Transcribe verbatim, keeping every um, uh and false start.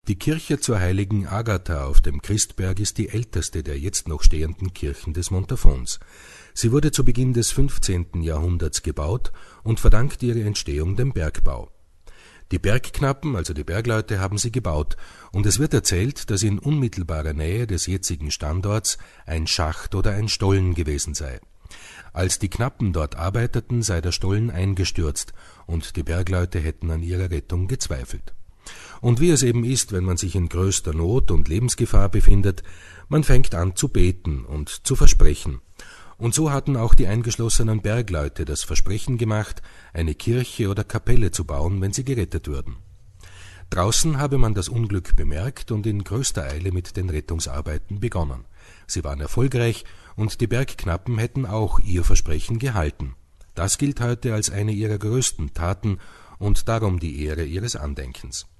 Die Kirche zur heiligen Agatha auf dem Christberg ist die älteste der jetzt noch stehenden Kirchen des Montafons. Sie wurde zu Beginn des fünfzehnten Jahrhunderts gebaut und verdankt ihre Entstehung dem Bergbau. Die Bergknappen, also die Bergleute, haben sie gebaut, und es wird erzählt, dass in unmittelbarer Nähe des jetzigen Standorts ein Schacht oder ein Stollen gewesen sei. Als die Knappen dort arbeiteten, sei der Stollen eingestürzt, und die Bergleute hätten an ihrer Rettung gezweifelt. Und wie es eben ist, wenn man sich in größter Not und Lebensgefahr befindet, man fängt an zu beten und zu versprechen. Und so hatten auch die eingeschlossenen Bergleute das Versprechen gemacht, eine Kirche oder Kapelle zu bauen, wenn sie gerettet würden. Draußen habe man das Unglück bemerkt und in größter Eile mit den Rettungsarbeiten begonnen. Sie waren erfolgreich, und die Bergknappen hätten auch ihr Versprechen gehalten. Das gilt heute als eine ihrer größten Taten und darum die Ehre ihres Andenkens.